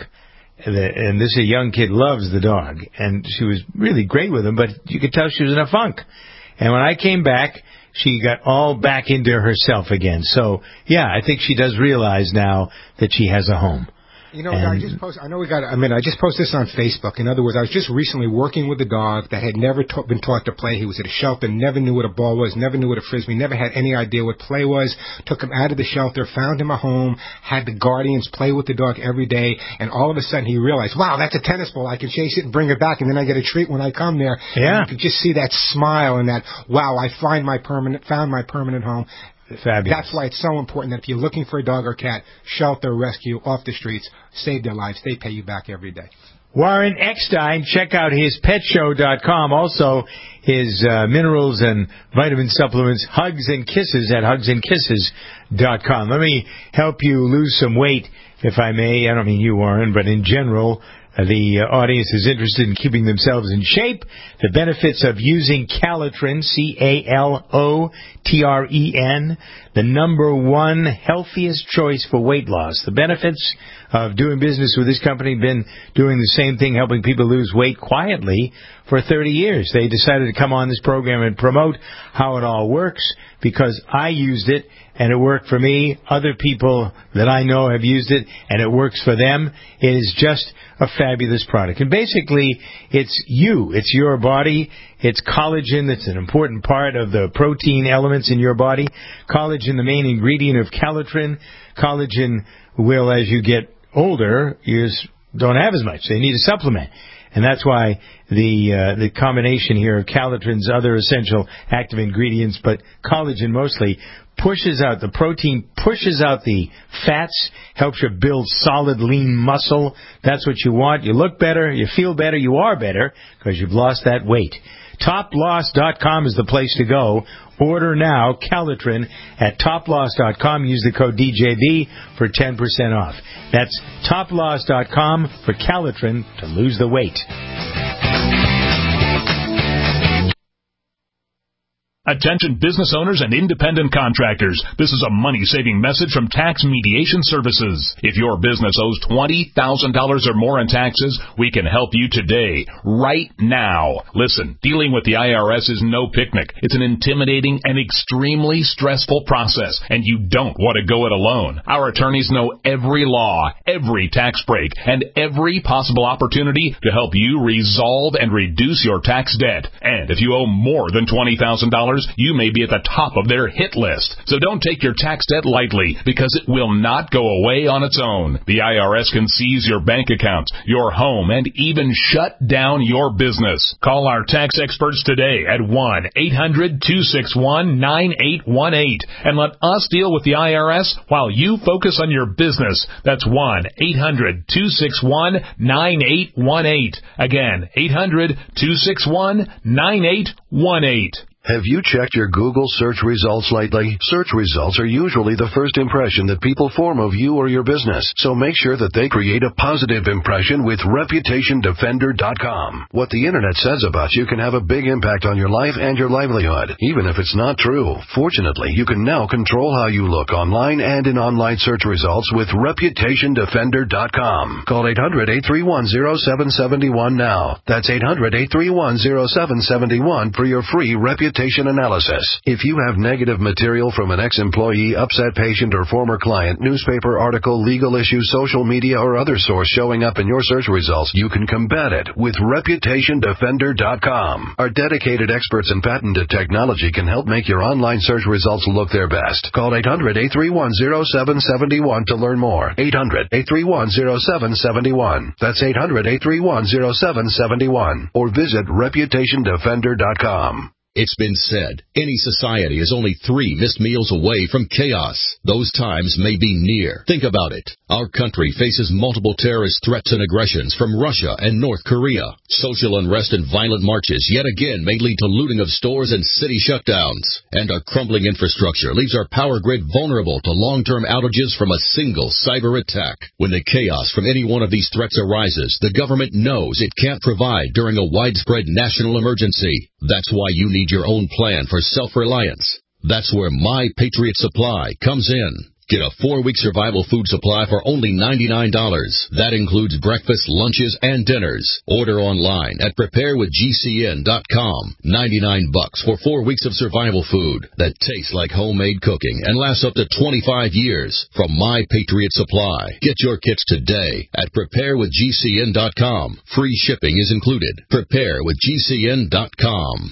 S2: And this a young kid loves the dog. And she was really great with him, but you could tell she was in a funk. And when I came back, she got all back into herself again. So, yeah, I think she does realize now that she has a home.
S6: You know, and I just post. I know we got. I mean, I just posted this on Facebook. In other words, I was just recently working with a dog that had never ta- been taught to play. He was at a shelter, never knew what a ball was, never knew what a frisbee, never had any idea what play was. Took him out of the shelter, found him a home, had the guardians play with the dog every day, and all of a sudden he realized, wow, that's a tennis ball. I can chase it and bring it back, and then I get a treat when I come there.
S2: Yeah,
S6: and you could just see that smile and that, wow, I find my permanent, found my permanent home.
S2: Fabulous.
S6: That's why it's so important that if you're looking for a dog or cat, shelter, rescue, off the streets, save their lives. They pay you back every day.
S2: Warren Eckstein, check out his pet show dot com. Also, his uh, minerals and vitamin supplements, Hugs and Kisses, at hugs and kisses dot com. Let me help you lose some weight, if I may. I don't mean you, Warren, but in general, uh, the uh, audience is interested in keeping themselves in shape. The benefits of using Calitrin, C A L O T R E N, the number one healthiest choice for weight loss. The benefits of doing business with this company, been doing the same thing, helping people lose weight quietly for thirty years. They decided to come on this program and promote how it all works, because I used it and it worked for me. Other people that I know have used it and it works for them. It is just a fabulous product. And basically, it's you. It's your body. It's collagen that's an important part of the protein elements in your body. Collagen, the main ingredient of Calitrin. Collagen will, as you get older, you just don't have as much. They need a supplement. And that's why the uh, the combination here of Calitrin's other essential active ingredients, but collagen mostly, pushes out the protein, pushes out the fats, helps you build solid, lean muscle. That's what you want. You look better, you feel better, you are better, because you've lost that weight. Top Loss dot com is the place to go. Order now, Calitrin, at Top Loss dot com. Use the code D J B for ten percent off. That's Top Loss dot com for Calitrin to lose the weight.
S7: Attention business owners and independent contractors. This is a money-saving message from Tax Mediation Services. If your business owes twenty thousand dollars or more in taxes, we can help you today, right now. Listen, dealing with the I R S is no picnic. It's an intimidating and extremely stressful process, and you don't want to go it alone. Our attorneys know every law, every tax break, and every possible opportunity to help you resolve and reduce your tax debt. And if you owe more than twenty thousand dollars, dollars, you may be at the top of their hit list. So don't take your tax debt lightly, because it will not go away on its own. The I R S can seize your bank accounts, your home, and even shut down your business. Call our tax experts today at one eight hundred two six one nine eight one eight and let us deal with the I R S while you focus on your business. That's one eight hundred two six one nine eight one eight. Again, eight hundred two six one nine eight one eight.
S5: Have you checked your Google search results lately? Search results are usually the first impression that people form of you or your business, so make sure that they create a positive impression with Reputation Defender dot com. What the Internet says about you can have a big impact on your life and your livelihood, even if it's not true. Fortunately, you can now control how you look online and in online search results with Reputation Defender dot com. Call eight hundred eight three one oh seven seven one now. That's eight hundred eight three one oh seven seven one for your free Reputation analysis. If you have negative material from an ex-employee, upset patient, or former client, newspaper article, legal issue, social media, or other source showing up in your search results, you can combat it with Reputation Defender dot com. Our dedicated experts in patented technology can help make your online search results look their best. Call eight hundred eight three one oh seven seven one to learn more. eight hundred eight three one oh seven seven one. That's eight hundred eight three one oh seven seven one. Or visit Reputation Defender dot com.
S8: It's been said, any society is only three missed meals away from chaos. Those times may be near. Think about it. Our country faces multiple terrorist threats and aggressions from Russia and North Korea. Social unrest and violent marches yet again may lead to looting of stores and city shutdowns. And our crumbling infrastructure leaves our power grid vulnerable to long-term outages from a single cyber attack. When the chaos from any one of these threats arises, the government knows it can't provide during a widespread national emergency. That's why you need your own plan for self-reliance. That's where My Patriot Supply comes in. Get a four-week survival food supply for only ninety-nine dollars. That includes breakfast, lunches, and dinners. Order online at prepare with G C N dot com. ninety-nine bucks for four weeks of survival food that tastes like homemade cooking and lasts up to twenty-five years from My Patriot Supply. Get your kits today at prepare with G C N dot com. Free shipping is included. prepare with G C N dot com.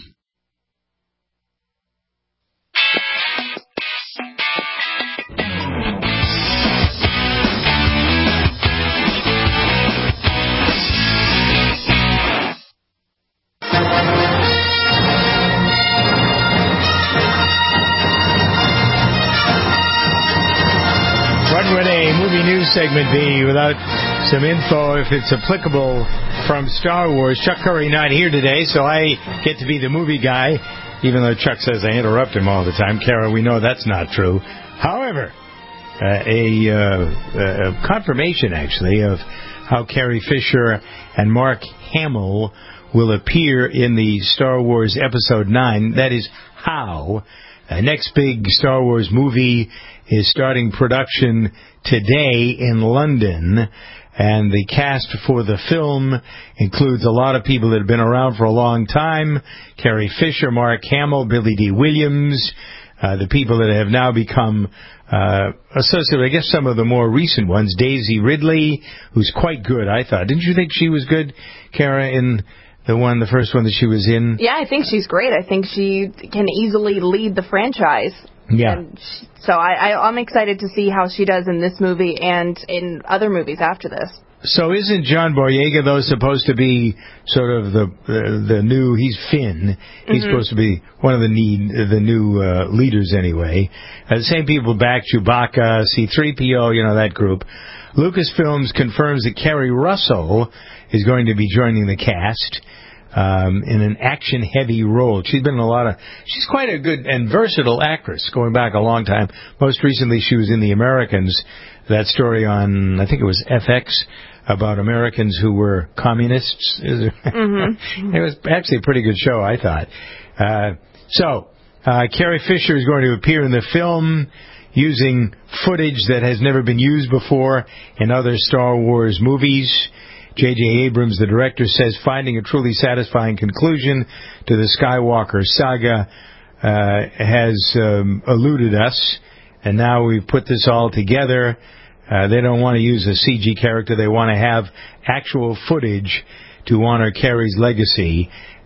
S2: What would a movie news segment be without some info, if it's applicable, from Star Wars? Chuck Curry not here today, so I get to be the movie guy, even though Chuck says I interrupt him all the time. Kara, we know that's not true. However, uh, a, uh, a confirmation, actually, of how Carrie Fisher and Mark Hamill will appear in the Star Wars Episode nine. That is how. The next big Star Wars movie is starting production today in London, and the cast for the film includes a lot of people that have been around for a long time: Carrie Fisher, Mark Hamill, Billy D. Williams, uh, the people that have now become uh, associated, I guess some of the more recent ones, Daisy Ridley, who's quite good, I thought. Didn't you think she was good, Kara, in the one, the first one that she was in?
S4: Yeah, I think she's great. I think she can easily lead the franchise.
S2: Yeah.
S4: And so I, I, I'm excited to see how she does in this movie and in other movies after this.
S2: So isn't John Boyega, though, supposed to be sort of the uh, the new, he's Finn. He's mm-hmm. supposed to be one of the need, the new uh, leaders anyway. Uh, the same people back Chewbacca, C three P O, you know, that group. Lucasfilms confirms that Kerry Russell is going to be joining the cast um, in an action-heavy role. She's been in a lot of... She's quite a good and versatile actress, going back a long time. Most recently, she was in The Americans, that story on, I think it was F X, about Americans who were communists. Mm-hmm. It was actually a pretty good show, I thought. Uh, so, uh, Carrie Fisher is going to appear in the film using footage that has never been used before in other Star Wars movies. J J. Abrams, the director, says finding a truly satisfying conclusion to the Skywalker saga uh, has um, eluded us, and now we've put this all together. Uh, they don't want to use a C G character. They want to have actual footage to honor Carrie's legacy.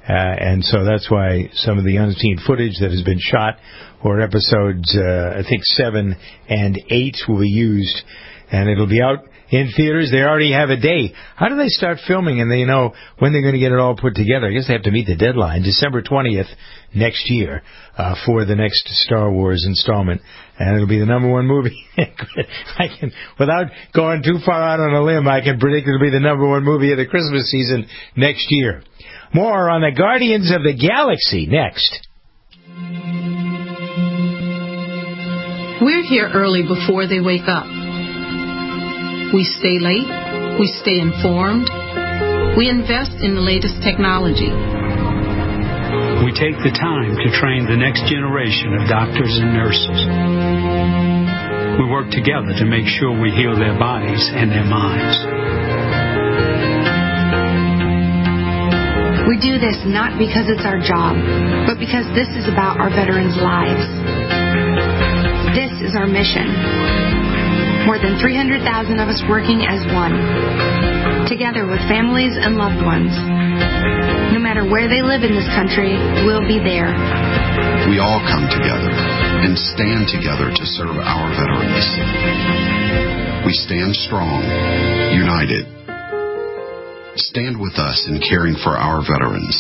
S2: Uh, and so that's why some of the unseen footage that has been shot for episodes, uh, I think seven and eight, will be used, and it'll be out in theaters. They already have a day. How do they start filming and they know when they're going to get it all put together? I guess they have to meet the deadline, December twentieth next year, uh, for the next Star Wars installment. And it'll be the number one movie. I can, without going too far out on a limb, I can predict it'll be the number one movie of the Christmas season next year. More on the Guardians of the Galaxy next.
S9: We're here early before they wake up. We stay late. We stay informed. We invest in the latest technology.
S10: We take the time to train the next generation of doctors and nurses. We work together to make sure we heal their bodies and their minds.
S11: We do this not because it's our job, but because this is about our veterans' lives. This is our mission. More than three hundred thousand of us working as one, together with families and loved ones. No matter where they live in this country, we'll be there.
S24: We all come together and stand together to serve our veterans. We stand strong, united. Stand with us in caring for our veterans.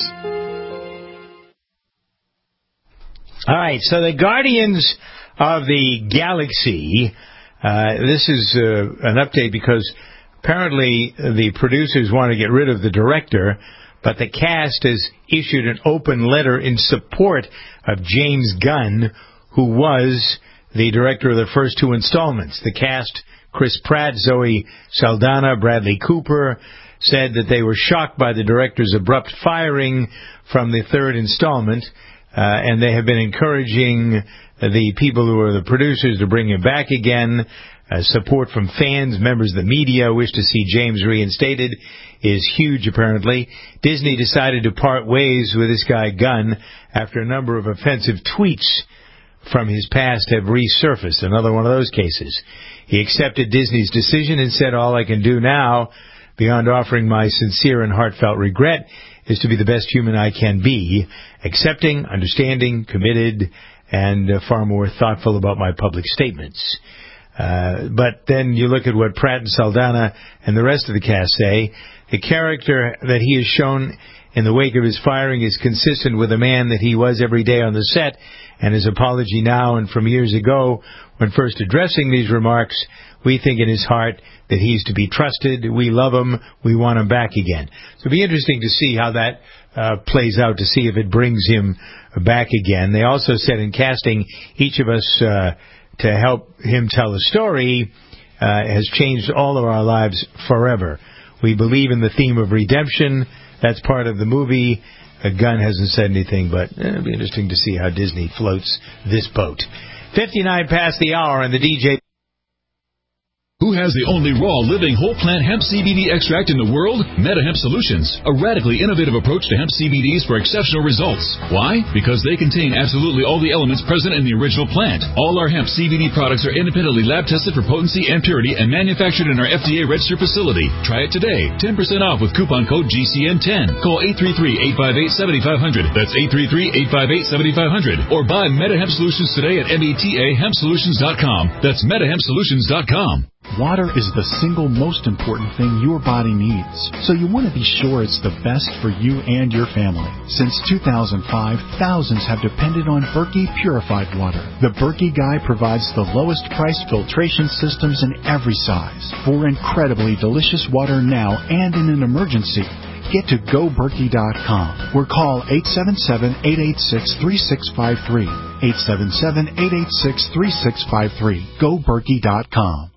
S2: All right, so the Guardians of the Galaxy, uh, this is uh, an update because apparently the producers want to get rid of the director, but the cast has issued an open letter in support of James Gunn, who was the director of the first two installments. The cast, Chris Pratt, Zoe Saldana, Bradley Cooper, said that they were shocked by the director's abrupt firing from the third installment, uh, and they have been encouraging the people who are the producers to bring him back again. Uh, support from fans, members of the media wish to see James reinstated is huge, apparently. Disney decided to part ways with this guy Gunn after a number of offensive tweets from his past have resurfaced. Another one of those cases. He accepted Disney's decision and said, "All I can do now, beyond offering my sincere and heartfelt regret, is to be the best human I can be, accepting, understanding, committed, and uh, far more thoughtful about my public statements." Uh, but then you look at what Pratt and Saldana and the rest of the cast say. The character that he has shown in the wake of his firing is consistent with the man that he was every day on the set, and his apology now and from years ago, when first addressing these remarks, we think in his heart that he's to be trusted. We love him. We want him back again. So it'll be interesting to see how that uh, plays out, to see if it brings him back again. They also said in casting, each of us uh, to help him tell a story uh, has changed all of our lives forever. We believe in the theme of redemption. That's part of the movie. Uh, Gunn hasn't said anything, but eh, it'll be interesting to see how Disney floats this boat. fifty-nine past the hour, and the D J...
S21: Who has the only raw, living, whole plant hemp C B D extract in the world? MetaHemp Solutions, a radically innovative approach to hemp C B Ds for exceptional results. Why? Because they contain absolutely all the elements present in the original plant. All our hemp C B D products are independently lab tested for potency and purity and manufactured in our F D A registered facility. Try it today. ten percent off with coupon code G C N ten. Call eight three three, eight five eight, seven five zero zero. That's eight three three, eight five eight, seven five zero zero. Or buy MetaHemp Solutions today at meta hemp solutions dot com. That's meta hemp solutions dot com.
S25: Water is the single most important thing your body needs, so you want to be sure it's the best for you and your family. Since two thousand five, thousands have depended on Berkey purified water. The Berkey Guy provides the lowest priced filtration systems in every size for incredibly delicious water now and in an emergency. Get to go berkey dot com or call eight seven seven, eight eight six, three six five three. eight seven seven, eight eight six, three six five three. go berkey dot com.